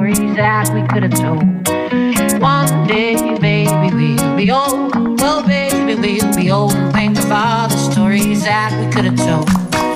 stories that we could have told. One day, baby, we'll be old. Oh, baby, we'll be old and think of all the stories that we could have told.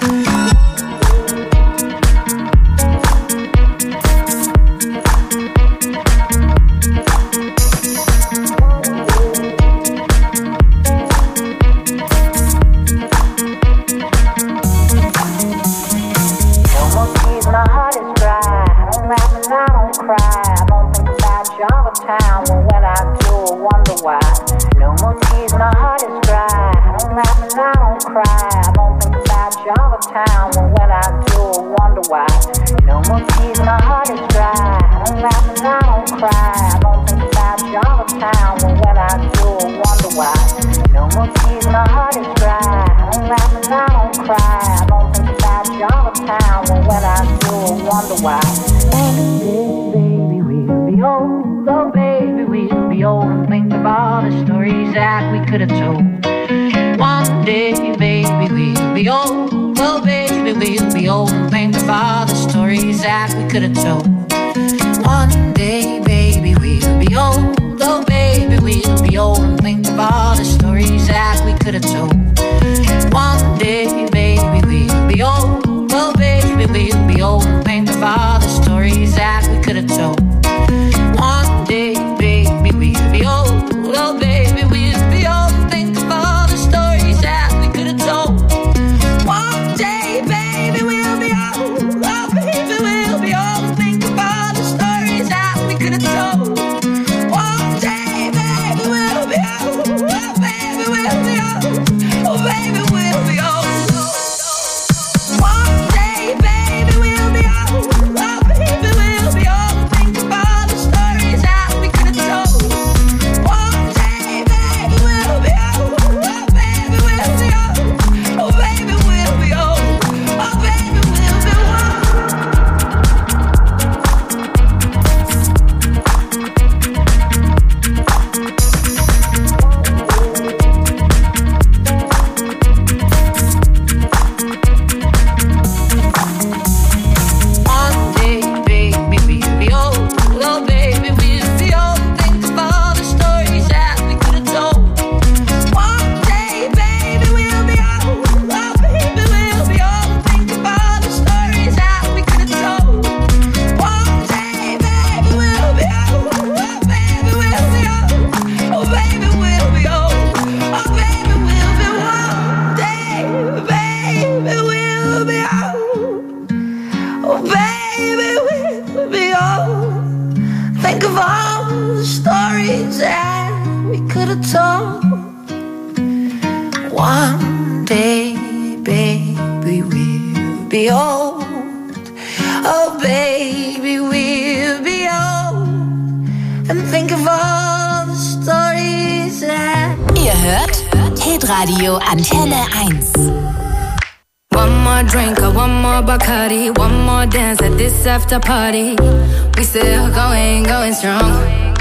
Town, but when I do, I wonder why. No more tears, my heart is dry. I don't laugh and I don't cry. I don't think about you all the time, but when I do, I wonder why. No more tears, my heart is dry. I don't laugh and I don't cry. I don't think about you all the time, but when I do, I wonder why. No more tears, my heart is dry. I don't laugh and I don't cry. I don't think about you all the time, but when I do, I wonder why. Baby, we'll be old. Oh, baby, we'll be old and think of all the stories that we could have told. One day, baby, we'll be old. Oh, baby, we'll be old and think of all the stories that we could have told. One day, baby, we'll be old. Oh, baby, we'll be old and think of all the stories that we could have told. One day, baby, we'll be old. Oh, baby, we'll be old and think of all the stories that we could have told. One day, baby, we'll be old. Oh, baby, we'll be old and think of all the stories that we could have told. One day, baby, we'll be old. Oh, baby, we'll be old and think of all the stories that we could have told. One day, baby, we'll be old. Oh, baby, we'll be old. Oh, baby, we'll be old. One day, baby, we'll be old. Oh, baby, we'll be old and think of all the stories that we could have told. One day, baby, we'll be old. Oh, baby, we'll be old. Oh, baby, we'll be old. Oh, baby, we'll be One day, baby, we'll be old. Oh, baby, we'll be old and think of all the stories that we could have told. One day, baby, we'll be old. Oh, baby, we'll be old and think of all the stories that we could have told. One day, baby, we'll be old. Oh, baby, we'll be old. Oh, baby, we'll be old. Oh, baby, we'll be one day, baby, we'll be old. Oh, baby, we'll be old. Think of all the stories that we could have told. One day, baby, we'll be old. Oh, baby, we'll be old. And think of all the stories that... Ihr hört Hitradio Antenne 1. One more drink or one more Bacardi, one more dance at this after party. We still going strong.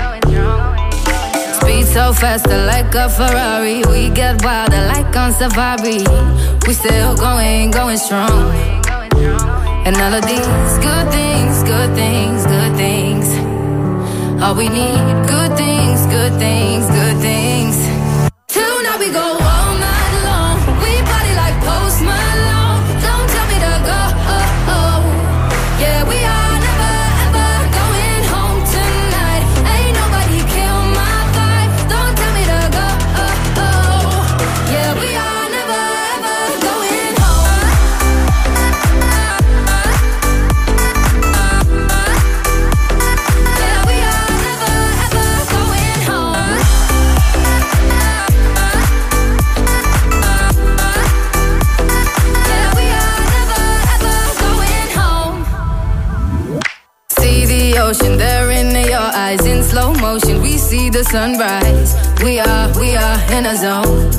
Speed so faster like a Ferrari. We get wilder like on safari. We still going strong. And all of these good things, good things, good things. All we need, good things, good things, good things. Tonight we go all night long. We party like Post Malone. Don't tell me to go. Yeah, we are never ever going home tonight. Ain't nobody kill my vibe. Don't tell me to go. Yeah, we are never ever going home. Yeah, we are never ever going home. Yeah, we are never ever going home. See the ocean there in your eyes in slow motion. We see the sunrise. We are in a zone.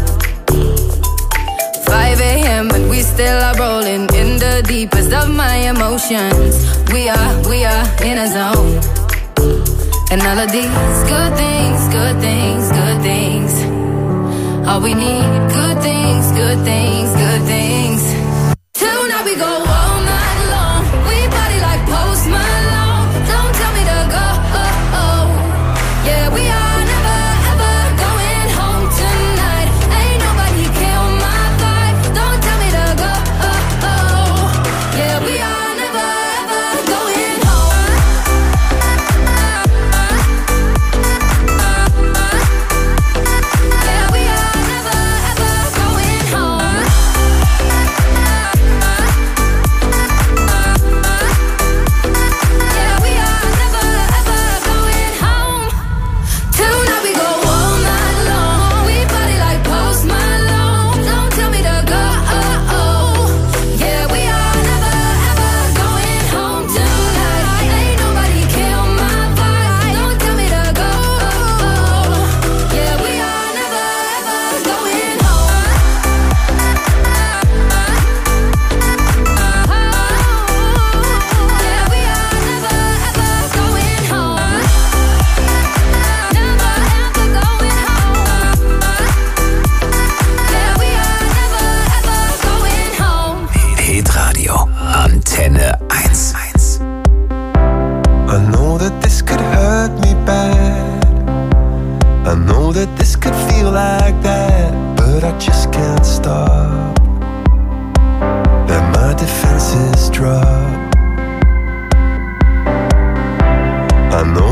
5 a.m. and we still are rolling in the deepest of my emotions. We are in a zone. And all of these good things, good things, good things. All we need, good things, good things, good things. Tonight we go all night long. We party like Post Malone. Don't tell me to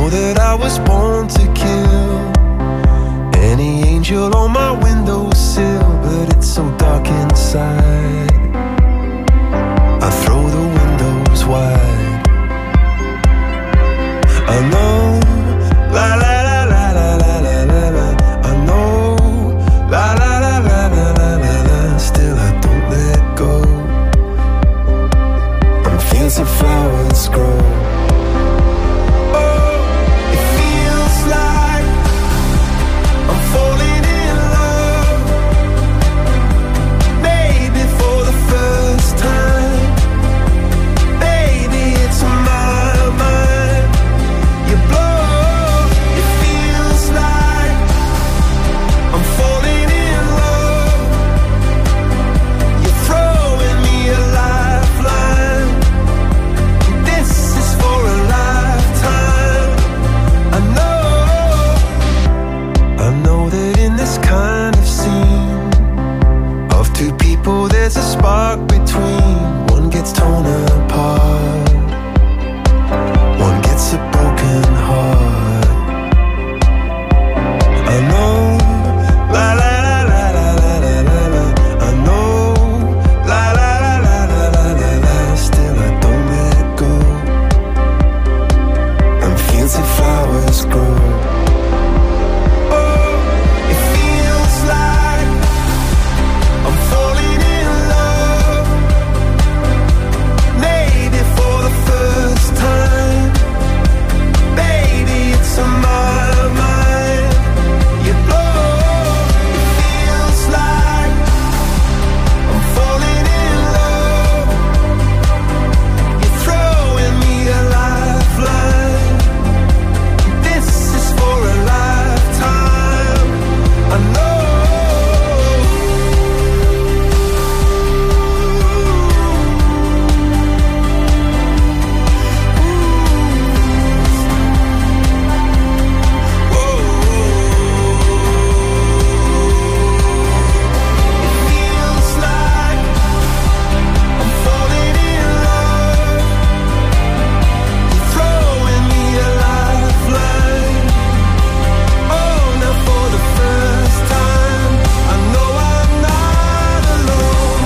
know that I was born to kill. Any angel on my windowsill, but it's so dark inside. I throw the windows wide. I know, la la la la la la la la la. I know, la la la la la la la la. Still I don't let go. And fields of flowers grow. Oh, it feels like I'm falling in love. Maybe for the first time. Baby, it's my mind. You blow. It feels like I'm falling in love. You're throwing me a lifeline. This is for a lifetime. I know that in this kind of scene of two people there's a spark between. One gets torn apart, one gets a broken heart. I know, la la la la la la la la la. I know, la la la la la la la la. Still I don't let go. And fields of flowers grow. Oh, it feels like I'm falling in love. Maybe for the first time. Baby, it's on my mind. You blow. It feels like I'm falling in love. You're throwing me a lifeline. This is for a lifetime. I know. Feels like I'm falling in love. You're throwing me a lifeline. Oh, now for the first time, I know I'm not alone.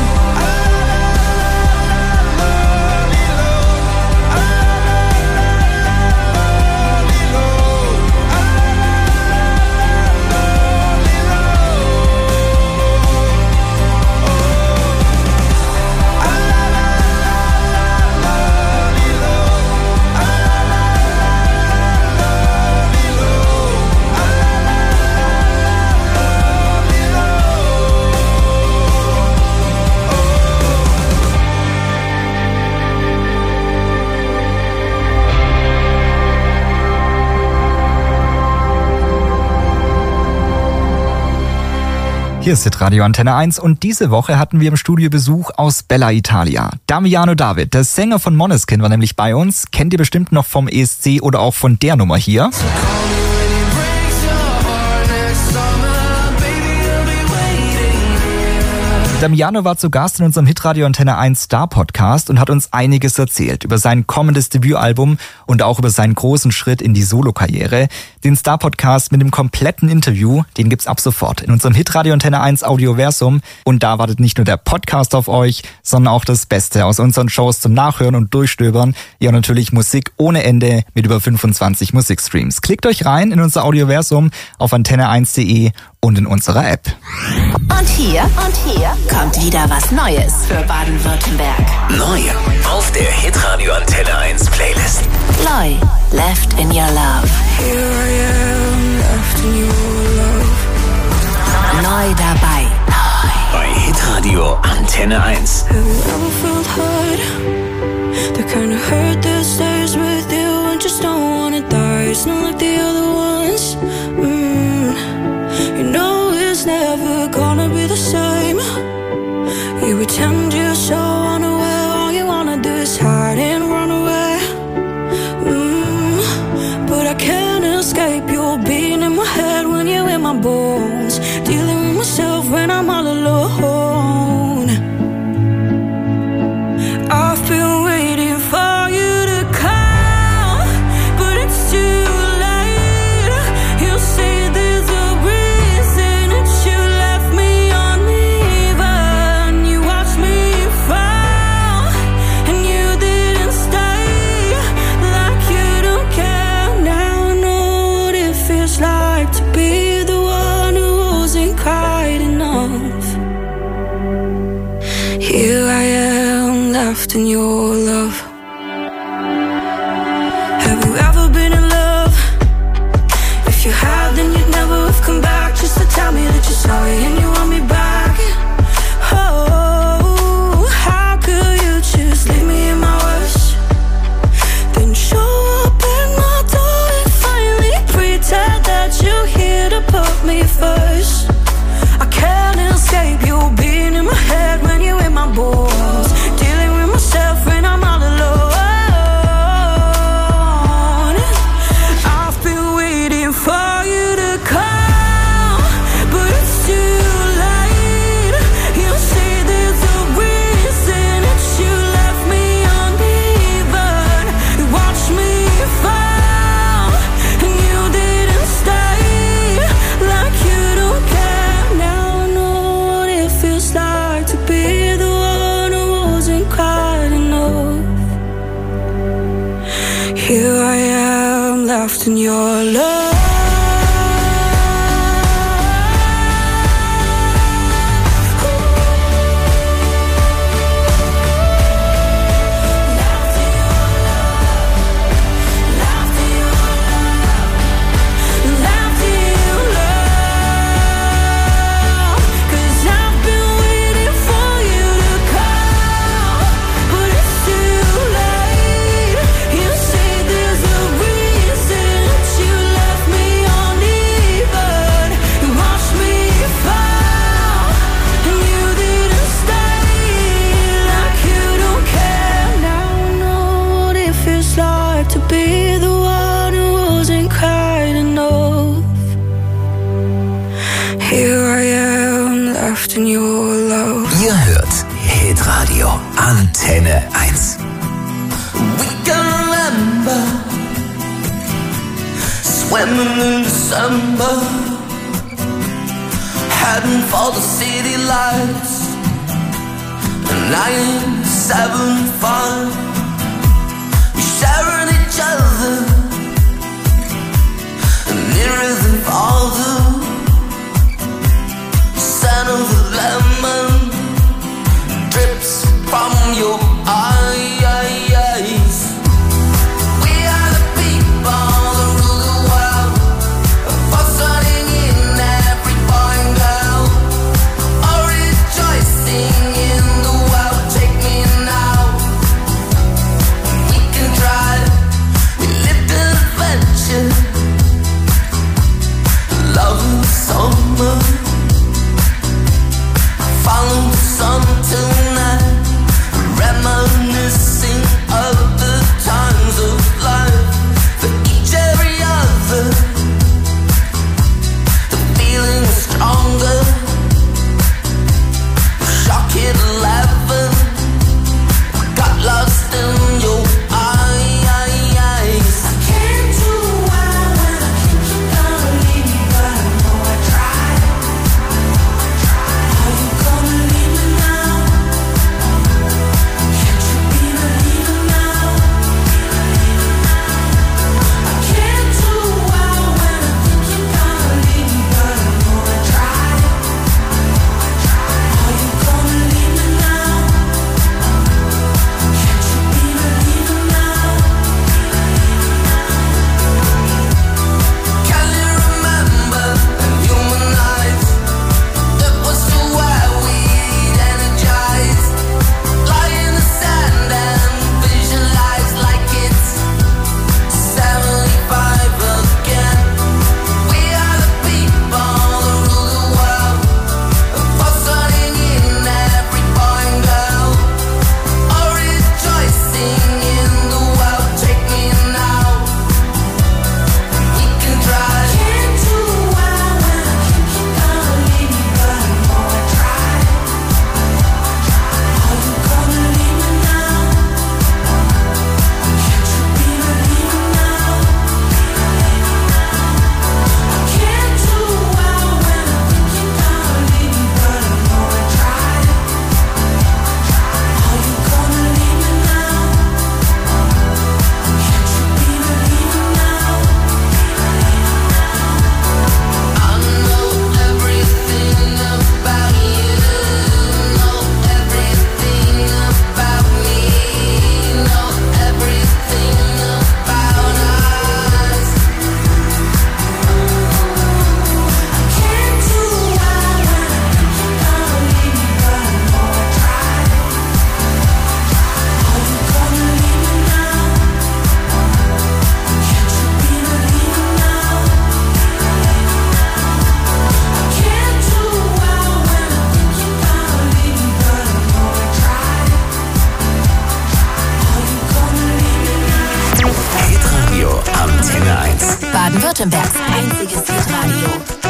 Hier ist Hitradio Antenne 1 und diese Woche hatten wir im Studio Besuch aus Bella Italia. Damiano David, der Sänger von Måneskin, war nämlich bei uns. Kennt ihr bestimmt noch vom ESC oder auch von der Nummer hier. Damiano war zu Gast in unserem Hitradio Antenne 1 Star Podcast und hat uns einiges erzählt über sein kommendes Debütalbum und auch über seinen großen Schritt in die Solokarriere. Den Star Podcast mit dem kompletten Interview, den gibt's ab sofort in unserem Hitradio Antenne 1 Audioversum. Und da wartet nicht nur der Podcast auf euch, sondern auch das Beste aus unseren Shows zum Nachhören und Durchstöbern. Ja, und natürlich Musik ohne Ende mit über 25 Musikstreams. Klickt euch rein in unser Audioversum auf antenne1.de und in unserer App. Und hier kommt wieder was Neues für Baden-Württemberg. Neu auf der Hitradio Antenne 1 Playlist. Loi, Left in Your Love. Here I am, left in your love. Neu dabei. Bei Hitradio Antenne 1. Have you ever felt hurt? The kind of hurt that stays with you and just don't wanna die. It's not like the other ones. You know it's never gonna be the same. You pretend you're so unaware. All you wanna do is hide and run away. But I can't escape your being in my head when you're in my bones. Dealing with myself when I'm all alone. I've been waiting for you to come, but it's too late. left in your love. Have you ever been in love? If you had, then you'd never have come back just to tell me that you're sorry and you want me back. Oh, how could you just leave me in my worst? Then show up at my door and finally pretend that you're here to put me first. I can't escape you being in my head when you're in my balls, dealing with myself when I'm all alone. I've been waiting for you to come, but it's too late. You say there's a reason that you left me uneven. You watched me fall and you didn't stay, like you don't care. Now I know what it feels like to be the one who wasn't quite enough. Here I am, left in your love. To be the one who wasn't quite enough. Here I am, left in your love. Ihr hört Hitradio Antenne 1. We can remember swimming in December, heading for the city lights, 975. Sharing each other, nearer than farther. Scent of the lemon drips from your eyes. We are the people that rule the world, fostering in every boy and girl, all rejoicing in the world. Take me now. We lift Baden-Württembergs einziges Hitradio.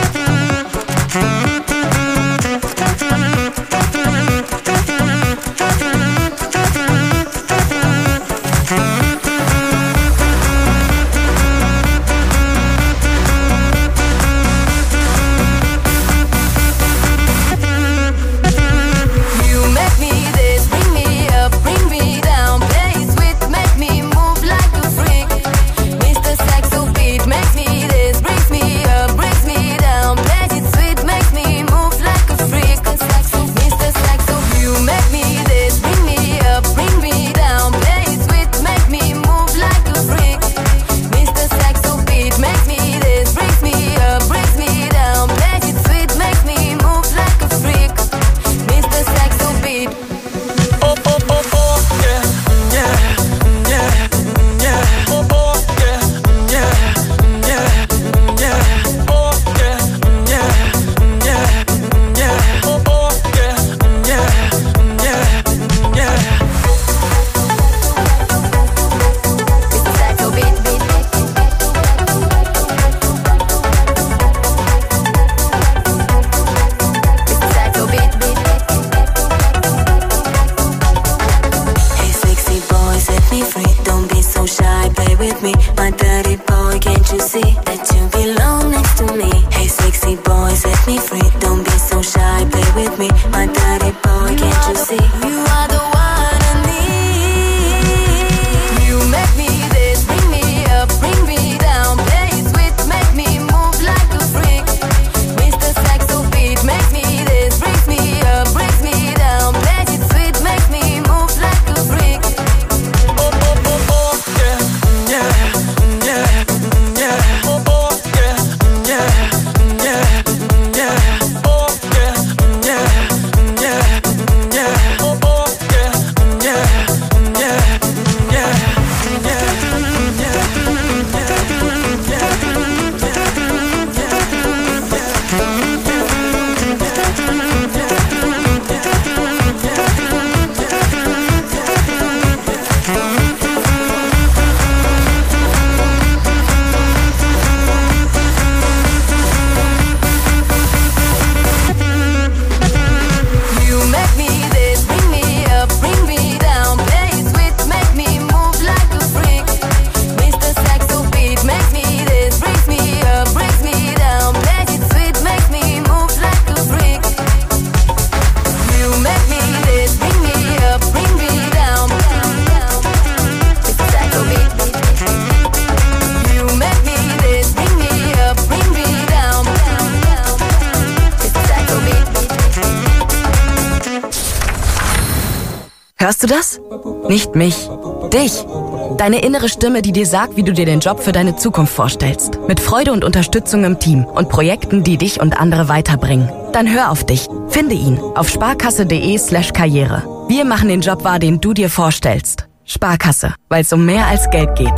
Hörst du das? Nicht mich, dich. Deine innere Stimme, die dir sagt, wie du dir den Job für deine Zukunft vorstellst. Mit Freude und Unterstützung im Team und Projekten, die dich und andere weiterbringen. Dann hör auf dich. Finde ihn auf sparkasse.de/Karriere. Wir machen den Job wahr, den du dir vorstellst. Sparkasse, weil es um mehr als Geld geht.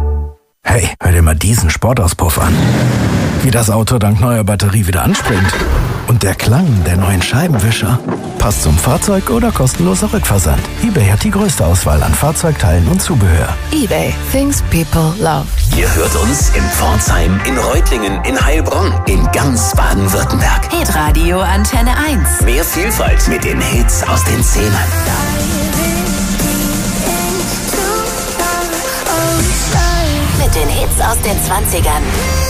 Hey, hör dir mal diesen Sportauspuff an. Wie das Auto dank neuer Batterie wieder anspringt. Und der Klang der neuen Scheibenwischer. Passt zum Fahrzeug oder kostenloser Rückversand. eBay hat die größte Auswahl an Fahrzeugteilen und Zubehör. eBay, things people love. Ihr hört uns in Pforzheim, in Reutlingen, in Heilbronn, in ganz Baden-Württemberg. Hitradio Antenne 1. Mehr Vielfalt mit den Hits aus den 10ern. Mit den Hits aus den 20ern.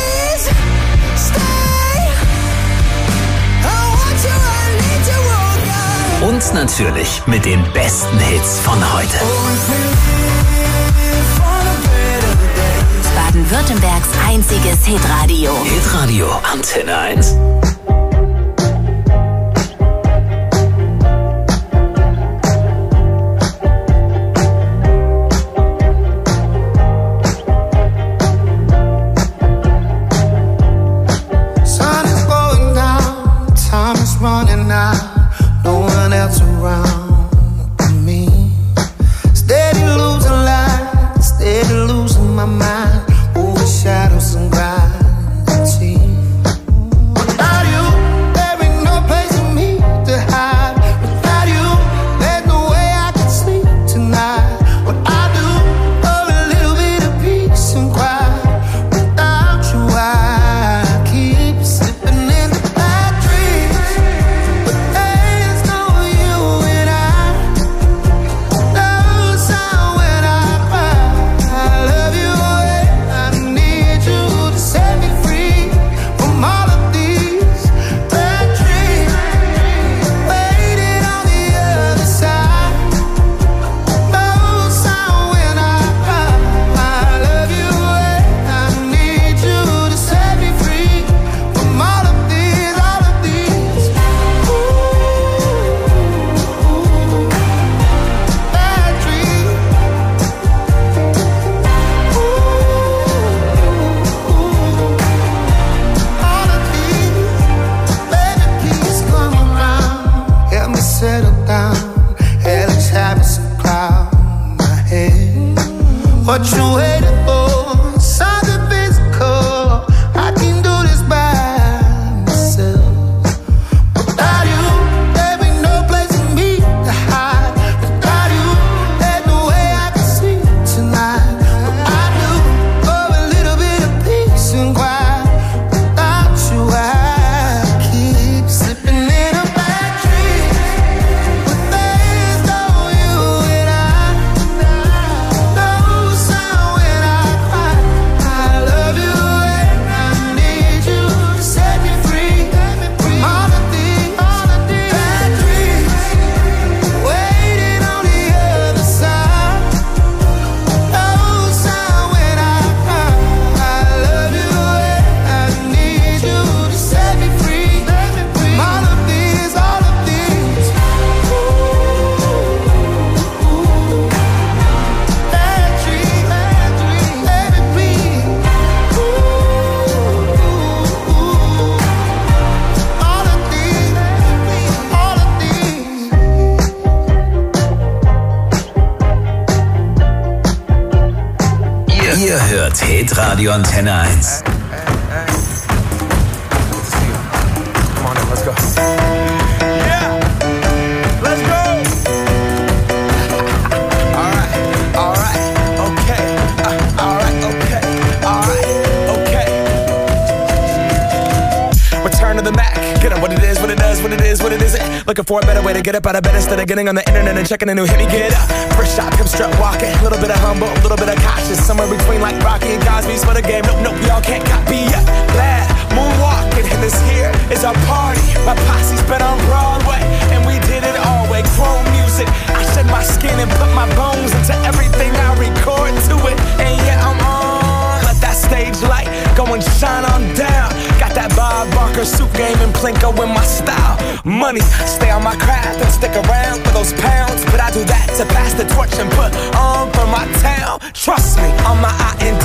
Und natürlich mit den besten Hits von heute. Baden-Württembergs einziges Hitradio. Hitradio Antenne 1. Shadows and gravity. Without you hört Hitradio Antenne 1. Come on in, let's go. Yeah, let's go. All right, okay. All right, okay. Return to the Mac. Get up what it is, what it does, what it is, what it isn't. Looking for a better way to get up out of bed instead of getting on the internet and checking a new hit. Me get up, first shot, come strut walking. A little bit of humble, a little bit of cautious. Somewhere between like Rocky and Cosby's for the game. Nope, y'all can't copy yet. Glad moonwalking, and this here is our party. My posse's been on Broadway, and we did it all way. Chrome music, I shed my skin and put my bones into everything I record to it. And yeah, I'm on. Let that stage light go and shine on down. Got that Bob Barker suit game and Plinko in my style. Money, stay on my craft and stick around for those pounds. But I do that to pass the torch and put on for my town. Trust me, on my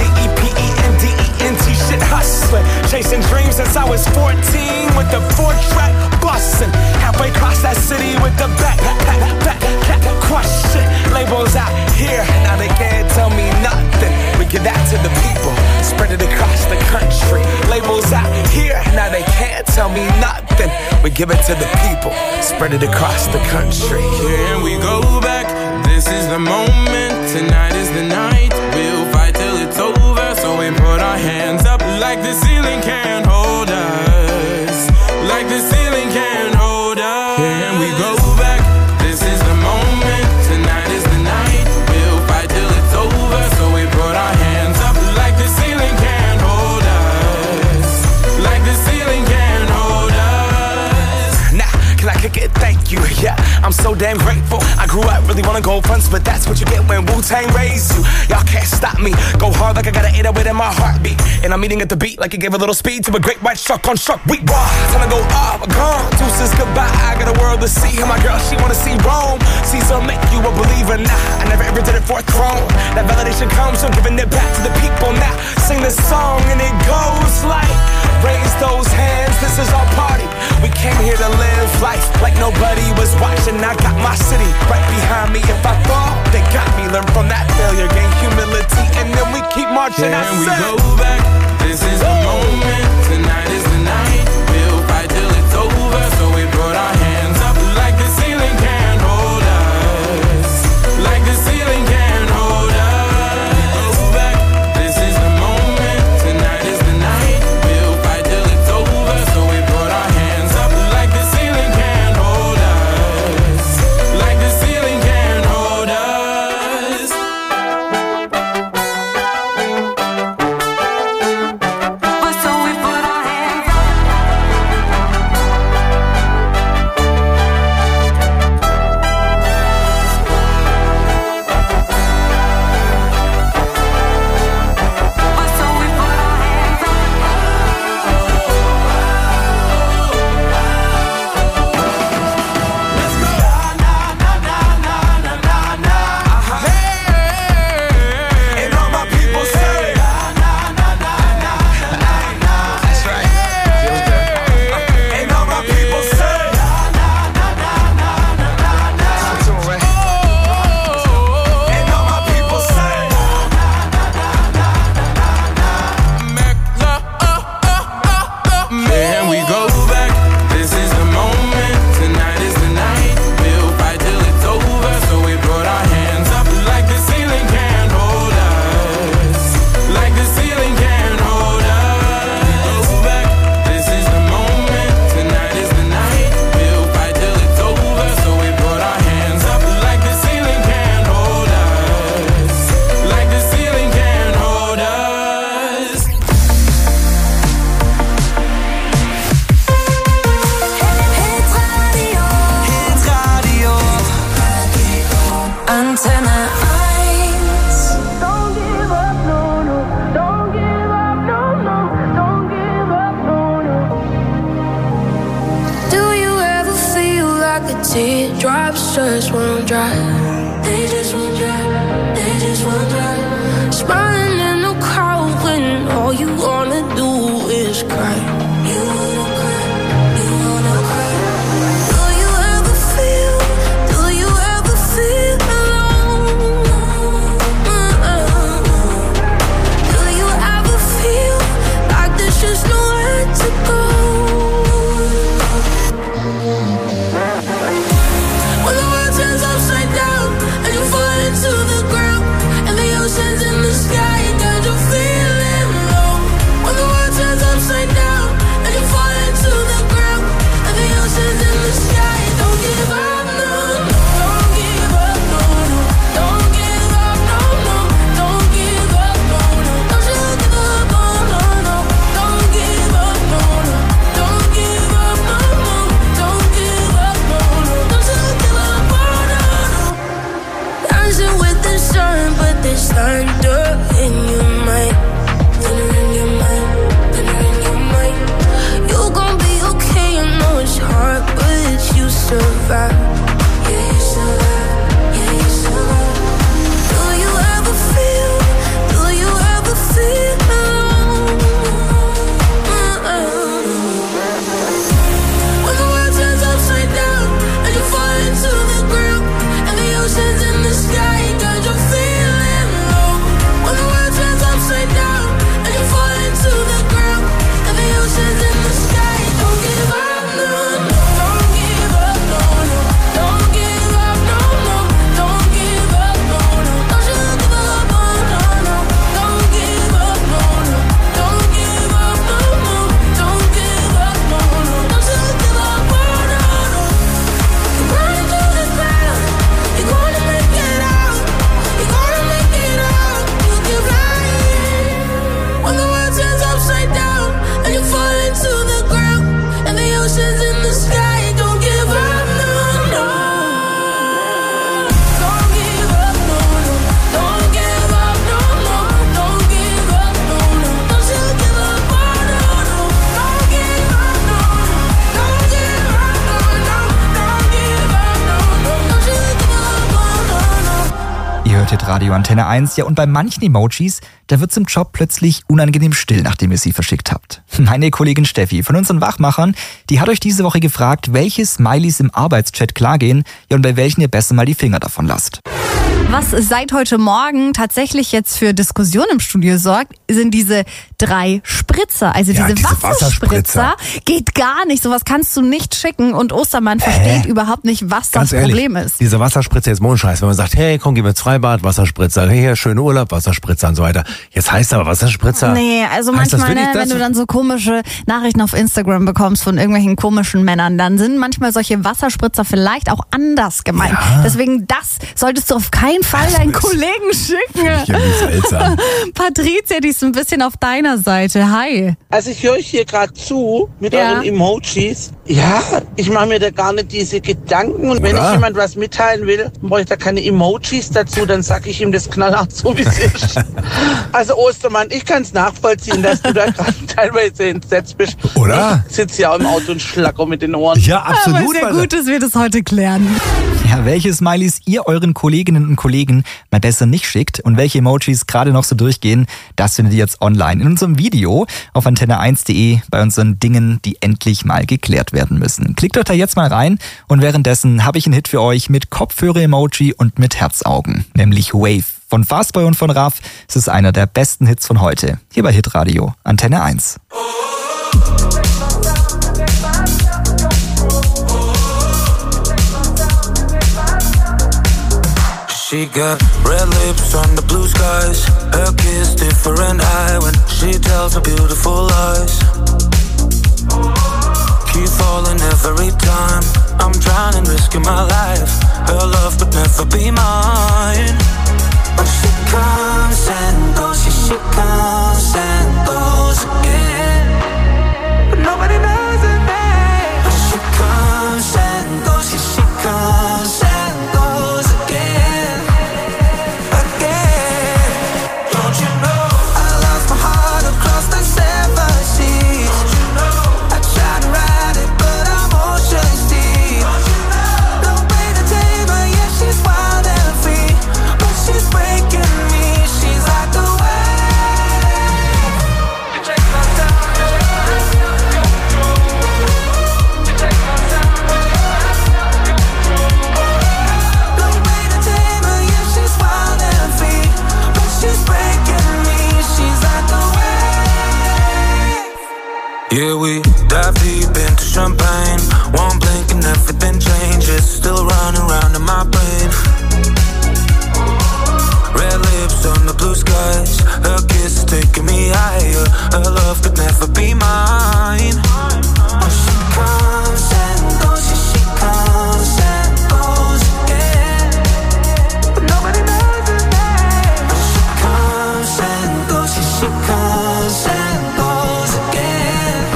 INDEPENDENT shit hustling. Chasing dreams since I was 14 with the 4-track bustin'. Halfway across that city with the back crush shit. Labels out here, now they can't tell me nothing. We give that to the people, spread it across the country. Labels out here, now they can't tell me nothing. We give it to the people, spread it across the country. Here we go back, this is the moment. Tonight is the night, we'll fight till it's over. So we put our hands up like the ceiling can't hold us. Like the ceiling can't hold us. Here we go back, this is the moment. Tonight is the night, we'll fight till it's over. So we put our hands up like the ceiling can't hold us. Like the ceiling can't hold us. Now, can I kick it? Thank you, yeah, I'm so damn grateful. I grew up really wanna go fronts, but that's what you get when Wu-Tang raised you. Y'all can't stop me, go hard like I got an 808 in my heartbeat. And I'm eating at the beat like it gave a little speed to a great white shark on shark week. Time to go up, gone, deuces goodbye. I got a world to see, and my girl, she wanna see Rome. Caesar make you a believer, nah, I never ever did it for a throne. That validation comes from giving it back to the people. Now, sing this song and it goes like, raise those hands, this is our party. We came here to live life like nobody was watching. I got my city right behind me. If I fall, they got me. Learn from that failure, gain humility, and then we keep marching. Can we go back? This is the moment. Tonight is the night. We'll fight till it's over. So we put our hands up like the ceiling can't hold us. Like the ceiling can't hold us. Go back. This is the moment. Tonight is the night. We'll fight till it's over. So we put our hands up like the ceiling can't hold us. Like the ceiling can't hold us. But so we put our hands up. But so we put our hands up. Let's go. And all my people say, that's right. And all my people say, and all my people say, Can we go back? This is the moment. Tonight is the night. We'll fight till it's over. So we put our hands up like the ceiling can't hold us. Like the ceiling can't hold us. Go back. This is the moment. Tonight is the night. We'll fight till it's over. So we put our hands up like the ceiling can't hold us. Like the ceiling can't hold us. Antenne 1. Don't give up, no, no. Don't give up, no, no. Don't give up, no, no. Do you ever feel like the teardrops just won't dry? They just won't dry. They just won't dry. Smiling in the crowd when all you wanna do is cry. You wanna cry. You wanna cry. Do you ever feel? Do you ever feel alone? Do you Hitradio Antenne 1. Ja, und bei manchen Emojis, da wird's im Job plötzlich unangenehm still, nachdem ihr sie verschickt habt. Meine Kollegin Steffi von unseren Wachmachern, die hat euch diese Woche gefragt, welche Smileys im Arbeitschat klargehen, ja, und bei welchen ihr besser mal die Finger davon lasst. Was seit heute Morgen tatsächlich jetzt für Diskussion im Studio sorgt, sind diese 3 Spritzer. Also diese Wasserspritzer geht gar nicht. Sowas kannst du nicht schicken und Ostermann versteht überhaupt nicht, was Ganz das ehrlich, Problem ist. Diese Wasserspritzer ist Mondscheiß. Wenn man sagt, hey, komm, gehen wir ins Freibad, Wasserspritzer, hey, schönen Urlaub, Wasserspritzer und so weiter. Jetzt heißt aber Wasserspritzer. Nee, also heißt das manchmal, wirklich wenn du dann so komische Nachrichten auf Instagram bekommst von irgendwelchen komischen Männern, dann sind manchmal solche Wasserspritzer vielleicht auch anders gemeint. Ja. Deswegen das solltest du auf keinen Fall deinen Kollegen schicken. Ja, wie seltsam. Patricia, die ist ein bisschen auf deiner Seite. Hi. Also ich höre euch hier gerade zu mit euren Emojis. Ja, ich mache mir da gar nicht diese Gedanken. Und wenn ich jemand was mitteilen will, brauche ich da keine Emojis dazu, dann sage ich ihm das knallhart so, wie es ist. Also Ostermann, ich kann es nachvollziehen, dass du da gerade teilweise entsetzt bist. Oder? Ich sitze ja auch im Auto und schlacker mit den Ohren. Ja, absolut. Aber sehr gut, dass wir das heute klären. Ja, welche Smileys ihr euren Kolleginnen und Kollegen mal besser nicht schickt und welche Emojis gerade noch so durchgehen, das findet ihr jetzt online in unserem Video auf antenne1.de bei unseren Dingen, die endlich mal geklärt werden müssen. Klickt euch da jetzt mal rein und währenddessen habe ich einen Hit für euch mit Kopfhörer-Emoji und mit Herzaugen, nämlich Wave von Fastboy und von Raff. Es ist einer der besten Hits von heute, hier bei Hitradio Antenne 1. She got red lips on the blue skies. Her kiss different high when she tells her beautiful lies. Keep falling every time. I'm trying and risking my life. Her love could never be mine. But she comes and goes, yeah, she comes and goes again. But nobody knows her name. But she comes and goes, yeah, she comes and goes again. Again. Don't you know I lost my heart across the 7 seas? Don't you know I tried to ride it, but I'm ocean deep. Don't you know no way to tame her, yeah, she's wild and free. But she's breaking me, she's like the wave. You take my time, you take my control. You take my time, you take my control. No way to tame her, yeah, she's wild and free. But she's breaking me, she's like the wave. Yeah, we dive deep into champagne. One blink and everything changes. Still running round in my brain. Red lips on the blue skies. Her kiss is taking me higher. Her love could never be mine. Oh, she comes and goes, yeah, she comes and goes again. But nobody knows her name. Oh, she comes and goes, yeah, she comes and goes again.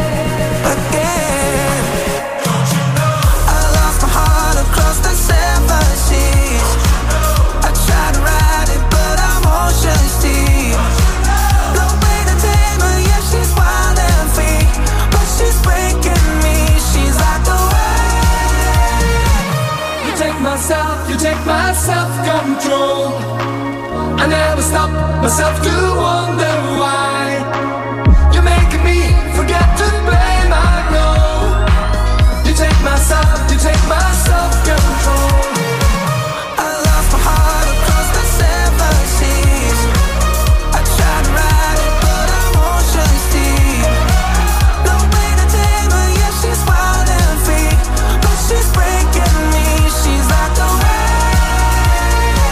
Again. Don't you know I lost my heart across the 7 seas? I tried to ride it, but I'm ocean deep. No way to tame her, yeah, she's wild and free. But she's breaking me, she's like the wave. You take my self-control. I never stop myself to wonder why. You're making me forget to blame, I know. You take my self-control. I lost my heart across the 7 seas. I tried to ride it, but I'm ocean deep. No way to tame her, yeah, she's wild and free. But she's breaking me, she's like the wave.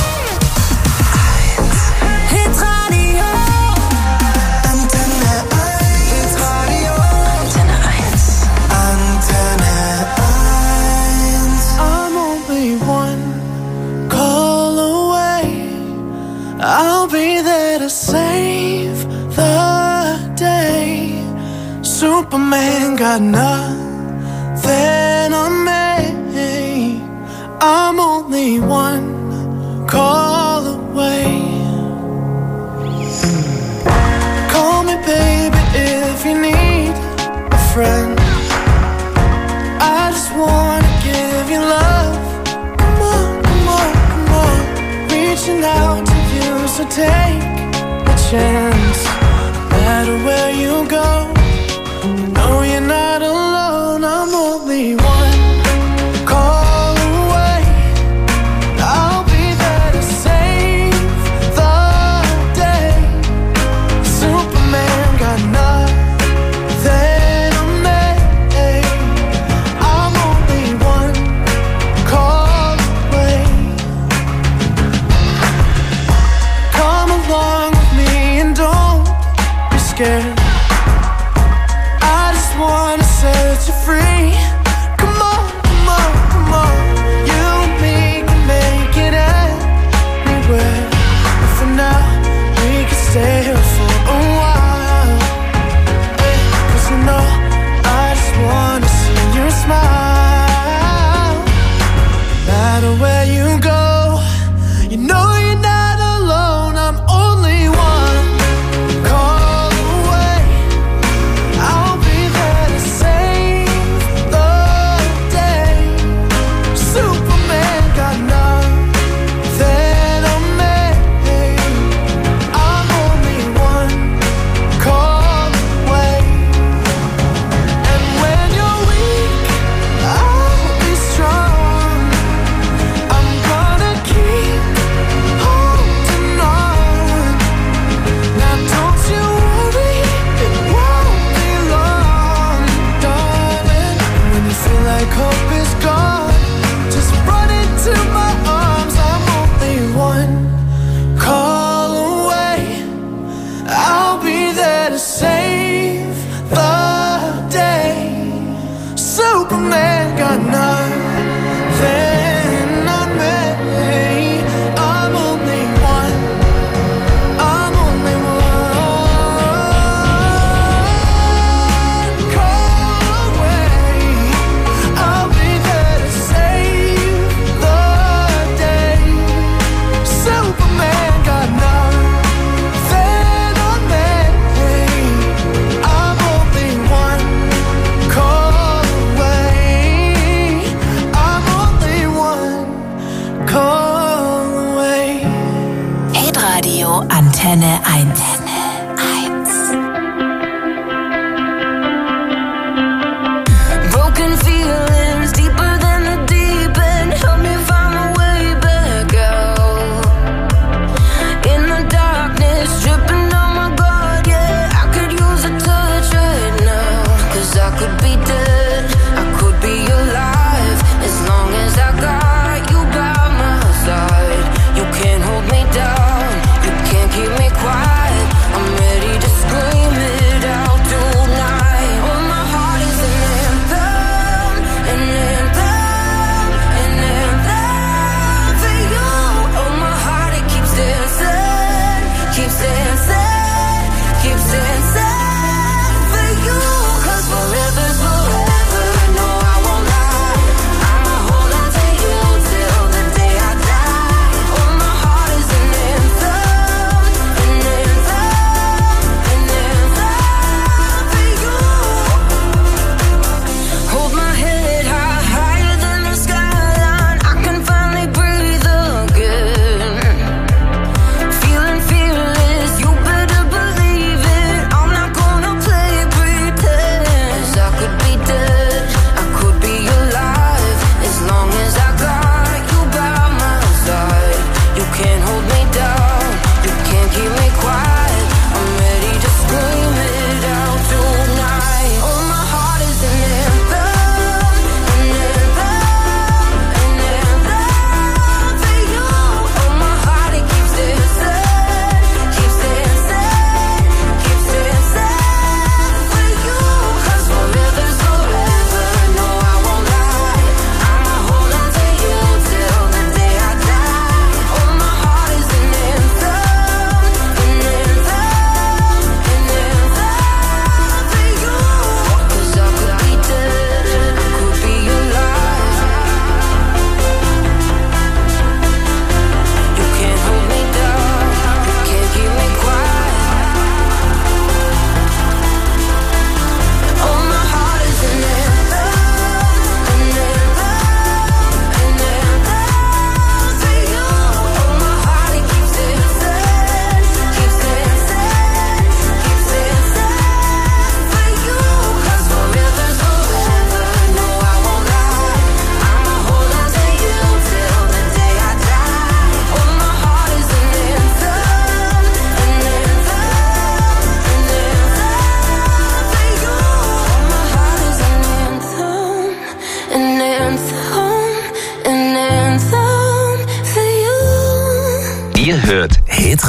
Hitradio Antenne 1. Hitradio Antenne 1. Antenne 1. I'm only one call away. I'll be there to save the day. Superman got nothing on me. I'm only one call away. Call me, baby, if you need a friend. I just wanna give you love. Come on, come on, come on. Reaching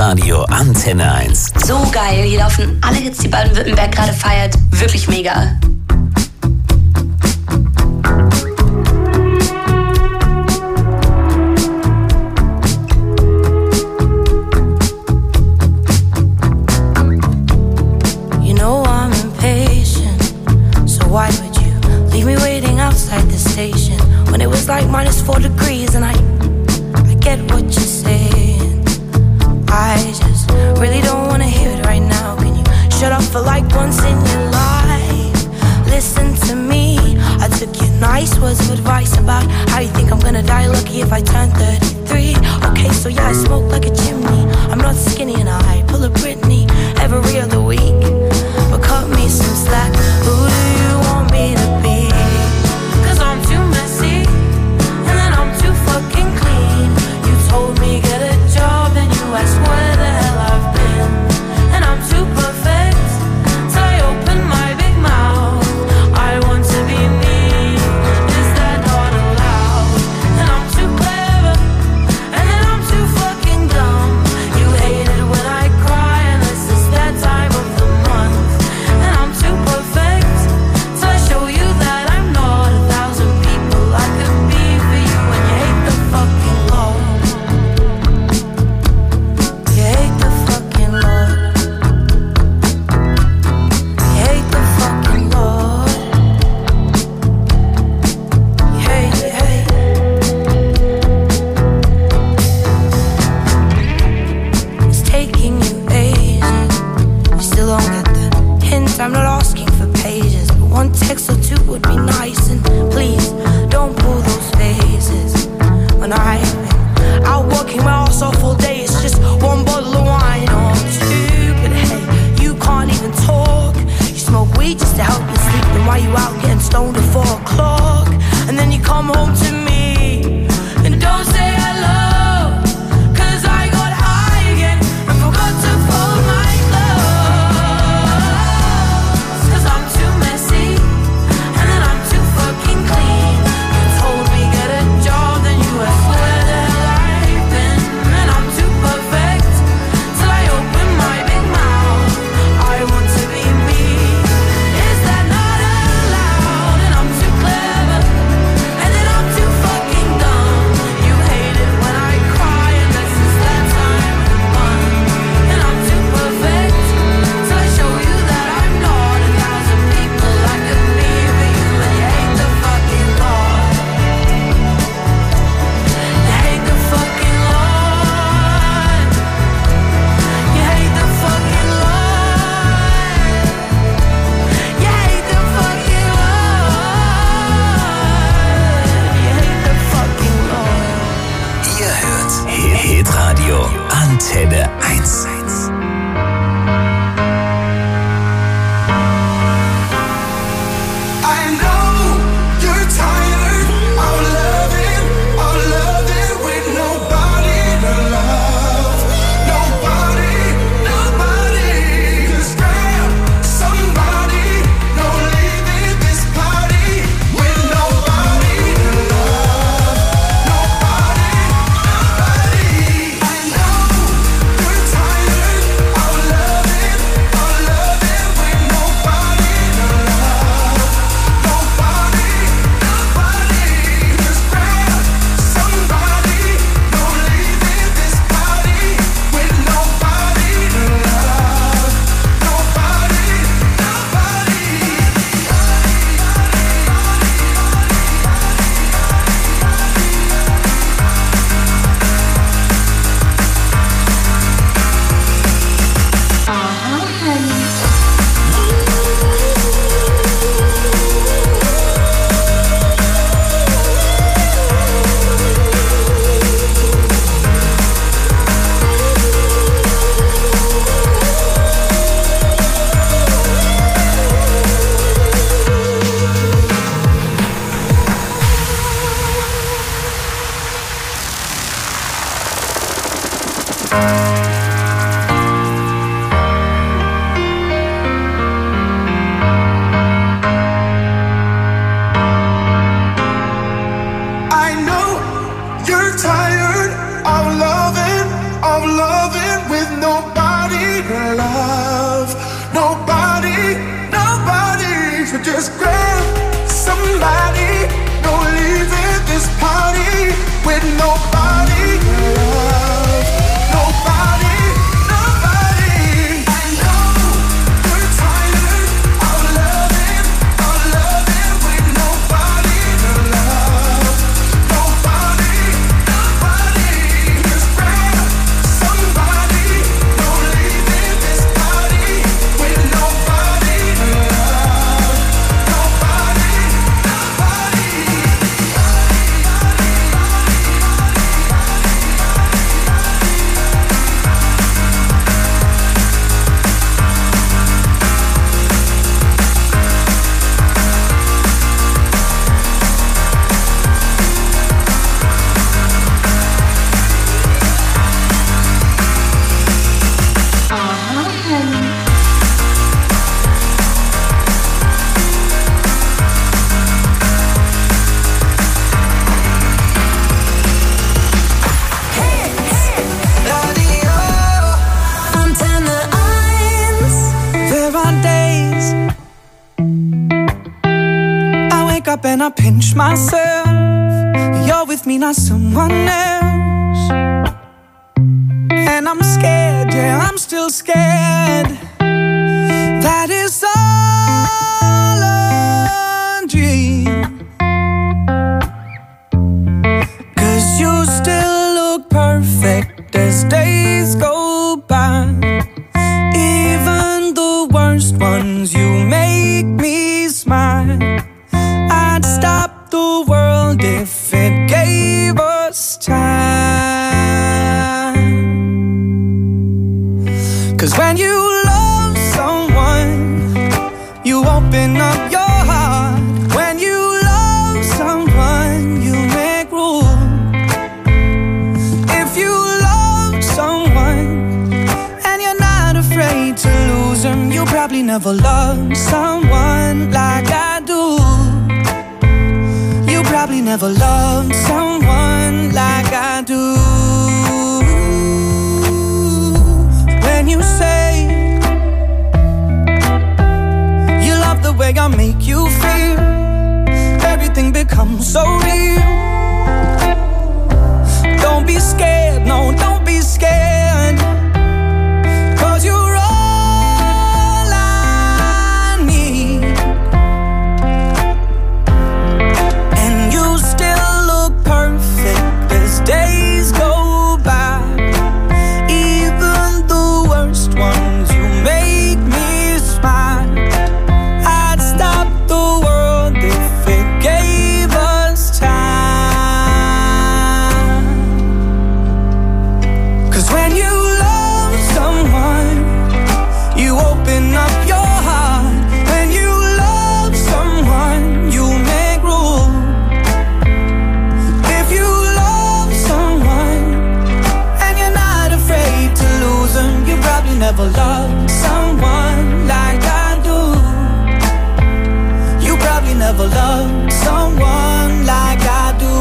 Hitradio Antenne 1. So geil, hier laufen alle Hits, die Baden-Württemberg gerade feiert. Wirklich mega. You know I'm impatient, so why would you leave me waiting outside the station when it was like -4 degrees and I get what you're saying. I just really don't wanna hear it right now. Can you shut up for like once in your life? Listen to me. I took your nice words of advice about how you think I'm gonna die lucky if I turn 33. Okay, so yeah, I smoke like a chimney. I'm not skinny and I pull a Britney every other week. But cut me some slack. Who do you want me to be? 'Cause I'm too messy and then I'm too fucking clean. You told me get a job and you asked where the hell I've been. And I'm too perfect, so I open my big mouth. I want to be me, is that not allowed? And I'm too clever, and then I'm too fucking dumb. You hate it when I cry unless it's that time of the month. And I'm too perfect, so I show you that I'm not 1,000 people I could be for you. And you hate the fucking Lord. You hate the fucking Lord. You hate the fucking Lord. You hate, you hate. It's taking you ages. You still don't get the hint. I'm not asking for pages, but one text or two would be nice. And please don't pull those faces when I've been out working my ass off all day. It's just one bottle of wine or two, but hey, you can't even talk. You smoke weed just to help you sleep. Then why you out getting stoned at 4 o'clock? And then you come home to me and don't say hello. 'Cause I got high again and forgot to fold my clothes. 'Cause I'm too messy and then I'm too fucking clean. You told me get a job, then you asked where the hell I've been. And I'm too perfect, till I open my big mouth. I want to be me, is that not allowed? And I'm too clever, and then I'm too fucking So just grab somebody. No leaving this party with nobody to love. Nobody, nobody. I know you're tired of loving with nobody to love. Nobody, nobody. Just grab somebody. No leaving this party with nobody to love. Nobody, nobody. There are days I wake up and I pinch myself. You're with me, not someone else. And I'm scared, yeah, I'm still scared. That is all a dream. 'Cause you still look perfect as days go by. Even the worst ones, you make me smile. I'd stop the world if it gave us time. 'Cause when you love someone, you open up your heart. When you love someone, you make room. If you love someone and you're not afraid to lose them, you probably never loved someone like I do. You probably never loved someone like I do. When you say you love the way I make you feel, everything becomes so real. Don't be scared, no, don't be scared. 'Cause you're all I need. And you still look perfect as days go by. Even the worst ones, you make me smile. I'd stop the world if it gave us time. 'Cause when you love someone, you open up your heart. When you love someone, you make room. If you love someone and you're not afraid to lose them, you probably never loved someone like I do. You probably never loved someone like I do.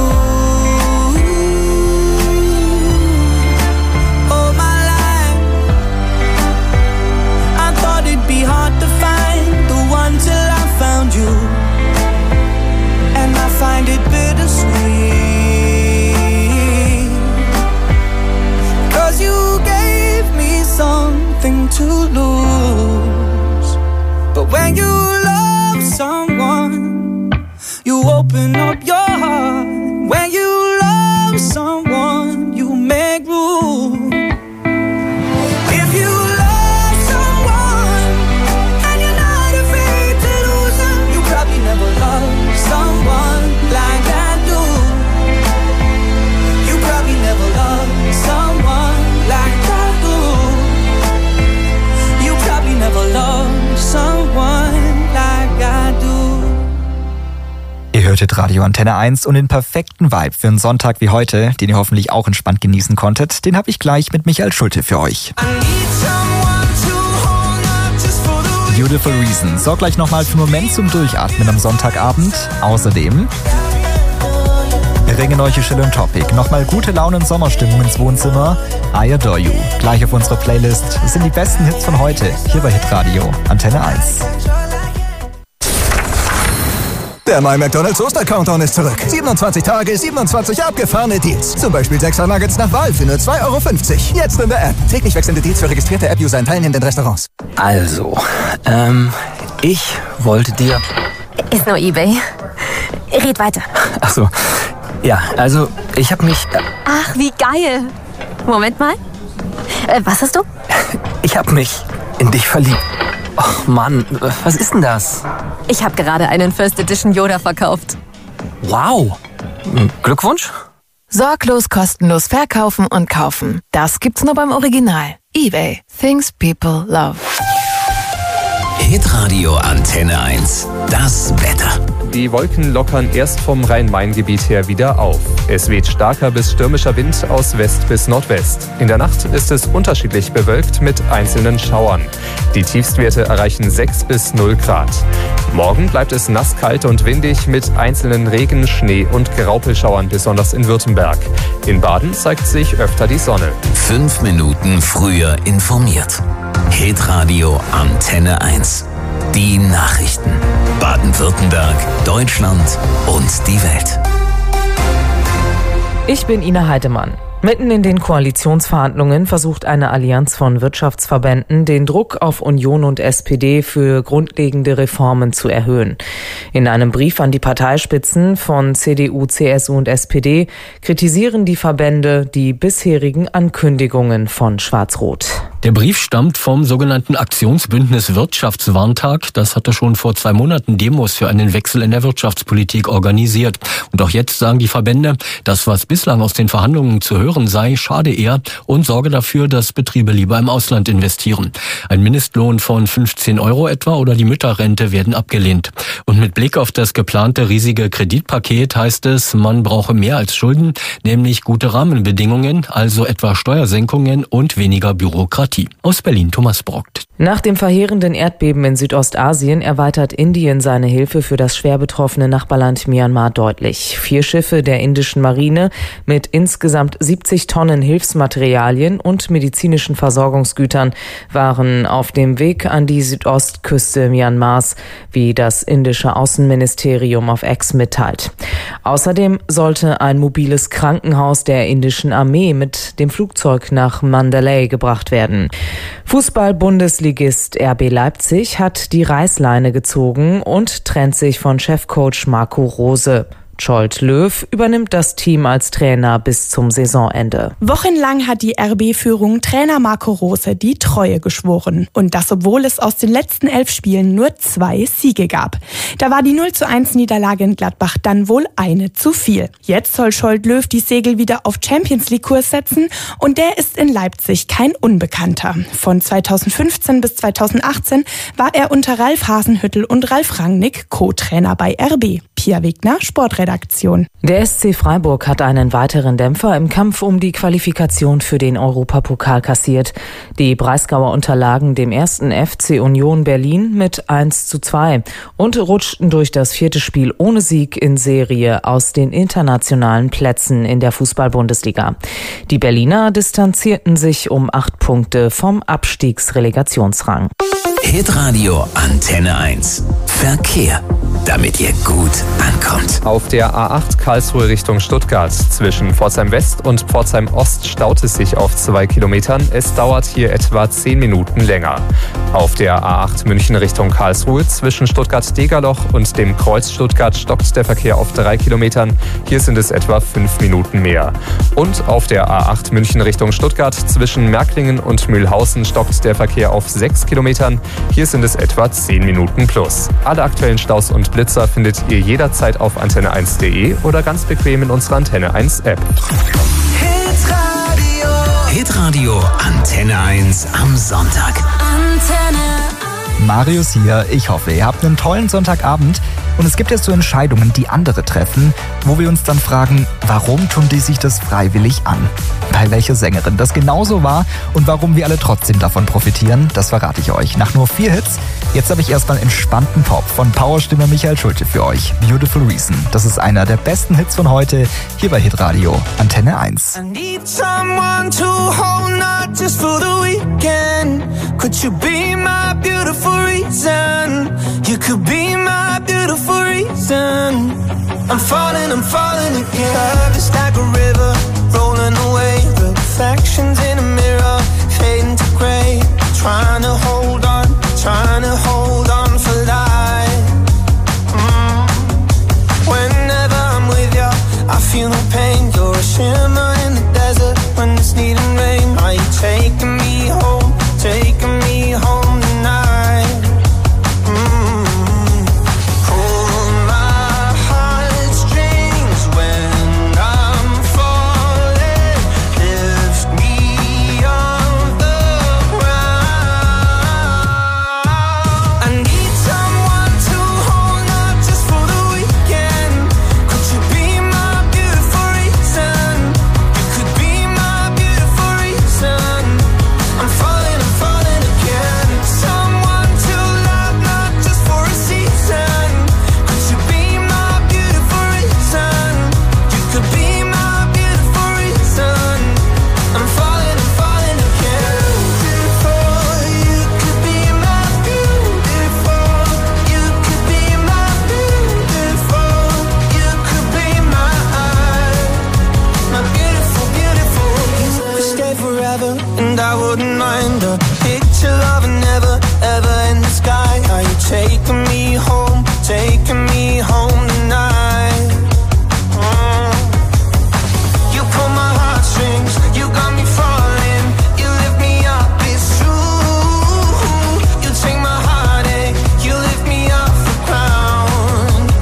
All my life I thought it'd be hard to find the one till I found you. And I find it bittersweet. 'Cause you gave me something to lose. But when you love someone, you open up your heart. When you love someone, you make room. If you love someone and you're not afraid to lose them, you probably never loved someone like I do. You probably never loved someone like I do. You probably never loved someone like I do. Ihr hörtet Radio Antenne 1 und den perfekten Vibe für einen Sonntag wie heute, den ihr hoffentlich auch entspannt genießen konntet, den habe ich gleich mit Michael Schulte für euch. Beautiful Reason sorgt gleich nochmal für einen Moment zum Durchatmen am Sonntagabend. Außerdem bringen euch Chill und Topic nochmal gute Laune und Sommerstimmung ins Wohnzimmer. I Adore You. Gleich auf unserer Playlist. Das sind die besten Hits von heute, hier bei Hitradio Antenne 1. Der My McDonald's Oster-Countdown ist zurück. 27 Tage, 27 abgefahrene Deals. Zum Beispiel 6er Nuggets nach Wahl für nur 2,50 €. Jetzt in der App. Täglich wechselnde Deals für registrierte App-User in teilnehmenden Restaurants. Also, ich wollte dir... Ist nur eBay. Red weiter. Ach so. Ja, also, ich habe mich... Ach, wie geil. Moment mal. Was hast du? Ich habe mich in dich verliebt. Och Mann, was ist denn das? Ich habe gerade einen First Edition Yoda verkauft. Wow. Glückwunsch. Sorglos kostenlos verkaufen und kaufen. Das gibt's nur beim Original. eBay. Things people love. Hitradio Antenne 1. Das Wetter. Die Wolken lockern erst vom Rhein-Main-Gebiet her wieder auf. Es weht starker bis stürmischer Wind aus West bis Nordwest. In der Nacht ist es unterschiedlich bewölkt mit einzelnen Schauern. Die Tiefstwerte erreichen 6 bis 0 Grad. Morgen bleibt es nasskalt und windig mit einzelnen Regen-, Schnee- und Graupelschauern, besonders in Württemberg. In Baden zeigt sich öfter die Sonne. 5 Minuten früher informiert. Hitradio Antenne 1. Die Nachrichten. Baden-Württemberg, Deutschland und die Welt. Ich bin Ina Heidemann. Mitten in den Koalitionsverhandlungen versucht eine Allianz von Wirtschaftsverbänden, den Druck auf Union und SPD für grundlegende Reformen zu erhöhen. In einem Brief an die Parteispitzen von CDU, CSU und SPD kritisieren die Verbände die bisherigen Ankündigungen von Schwarz-Rot. Der Brief stammt vom sogenannten Aktionsbündnis Wirtschaftswarntag. Das hatte schon vor 2 Monaten Demos für einen Wechsel in der Wirtschaftspolitik organisiert. Und auch jetzt sagen die Verbände, das, was bislang aus den Verhandlungen zu hören sei, schade eher und sorge dafür, dass Betriebe lieber im Ausland investieren. Ein Mindestlohn von 15 € etwa oder die Mütterrente werden abgelehnt. Und mit Blick auf das geplante riesige Kreditpaket heißt es, man brauche mehr als Schulden, nämlich gute Rahmenbedingungen, also etwa Steuersenkungen und weniger Bürokratie. Aus Berlin Thomas Brockt. Nach dem verheerenden Erdbeben in Südostasien erweitert Indien seine Hilfe für das schwer betroffene Nachbarland Myanmar deutlich. 4 Schiffe der indischen Marine mit insgesamt 70 Tonnen Hilfsmaterialien und medizinischen Versorgungsgütern waren auf dem Weg an die Südostküste Myanmars, wie das indische Außenministerium auf X mitteilt. Außerdem sollte ein mobiles Krankenhaus der indischen Armee mit dem Flugzeug nach Mandalay gebracht werden. Fußball-Bundesligist RB Leipzig hat die Reißleine gezogen und trennt sich von Chefcoach Marco Rose. Scholt Löw übernimmt das Team als Trainer bis zum Saisonende. Wochenlang hat die RB-Führung Trainer Marco Rose die Treue geschworen. Und das, obwohl es aus den letzten 11 Spielen nur 2 Siege gab. Da war die 0:1 Niederlage in Gladbach dann wohl eine zu viel. Jetzt soll Scholt Löw die Segel wieder auf Champions-League-Kurs setzen und der ist in Leipzig kein Unbekannter. Von 2015 bis 2018 war er unter Ralf Hasenhüttl und Ralf Rangnick Co-Trainer bei RB. Pia Wegner, Sportredaktion. Der SC Freiburg hat einen weiteren Dämpfer im Kampf um die Qualifikation für den Europapokal kassiert. Die Breisgauer unterlagen dem 1. FC Union Berlin mit 1:2 und rutschten durch das 4. Spiel ohne Sieg in Serie aus den internationalen Plätzen in der Fußball-Bundesliga. Die Berliner distanzierten sich um 8 Punkte vom Abstiegsrelegationsrang. Hitradio Antenne 1. Verkehr. Damit ihr gut ankommt. Auf der A8 Karlsruhe Richtung Stuttgart zwischen Pforzheim West und Pforzheim Ost staut es sich auf 2 Kilometern. Es dauert hier etwa 10 Minuten länger. Auf der A8 München Richtung Karlsruhe zwischen Stuttgart-Degerloch und dem Kreuz Stuttgart stockt der Verkehr auf 3 Kilometern. Hier sind es etwa 5 Minuten mehr. Und auf der A8 München Richtung Stuttgart zwischen Märklingen und Mühlhausen stockt der Verkehr auf 6 Kilometern. Hier sind es etwa 10 Minuten plus. Alle aktuellen Staus und Blitzer findet ihr jederzeit auf antenne1.de oder ganz bequem in unserer Antenne 1 App. Hitradio Antenne 1 am Sonntag. Marius hier. Ich hoffe, ihr habt einen tollen Sonntagabend. Und es gibt jetzt so Entscheidungen, die andere treffen, wo wir uns dann fragen, warum tun die sich das freiwillig an? Bei welcher Sängerin das genauso war und warum wir alle trotzdem davon profitieren, das verrate ich euch. Nach nur 4 Hits, jetzt habe ich erstmal entspannten Pop von Powerstimmer Michael Schulte für euch. Beautiful Reason. Das ist einer der besten Hits von heute, hier bei Hitradio Antenne 1. I need someone to hold, not just for the weekend. Could you be my beautiful reason? You could be my beautiful reason. I'm falling again. Love is like a river, rolling away. Reflections in a mirror, fading to grey. Trying to hold on for life. Whenever I'm with you, I feel no pain. You're a shimmer in the desert when it's needing rain. Are you taking me home tonight? Pull my heartstrings when I'm falling. Lift me off the ground. I need someone to hold up just for the weekend. Could you be my beautiful reason? You could be my beautiful reason. I'm falling again. Someone to love, not just for a season. Could you be my beautiful reason? You could be my beautiful reason. I'm falling again. Beautiful, you could be my beautiful. You could be my beautiful. You could be my beautiful, beautiful. We stay forever, and I wouldn't mind a picture of an ever in the sky. Are you taking me home tonight? You pull my heartstrings, you got me falling. You lift me up, it's true. You take my heartache, you lift me off the ground.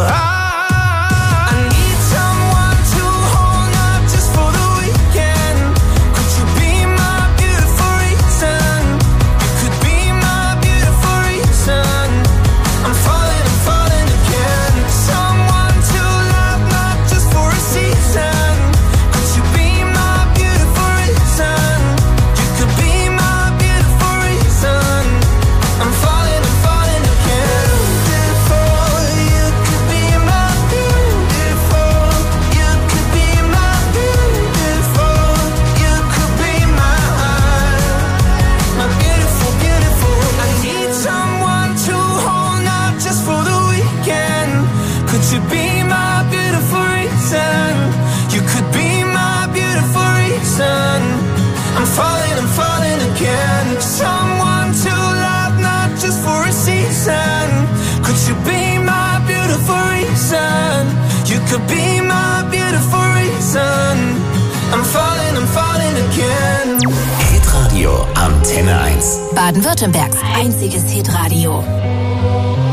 I need someone to hold up just for the weekend. Could you be my beautiful reason? You could be my beautiful reason. I'm falling again. Someone to love, not just for a season. Could you be my beautiful reason? You could be my beautiful reason. I'm falling again. Beautiful, you could be my beautiful. You could be my beautiful. You could be my beautiful, beautiful. I need someone to hold up just for the weekend. Could you be my beautiful reason? You could be my beautiful reason. I'm falling again. Someone to love, not just for a season. Could you be my beautiful reason? You could be my beautiful reason. I'm falling again. Hitradio Antenne 1. Baden-Württembergs einziges Hitradio.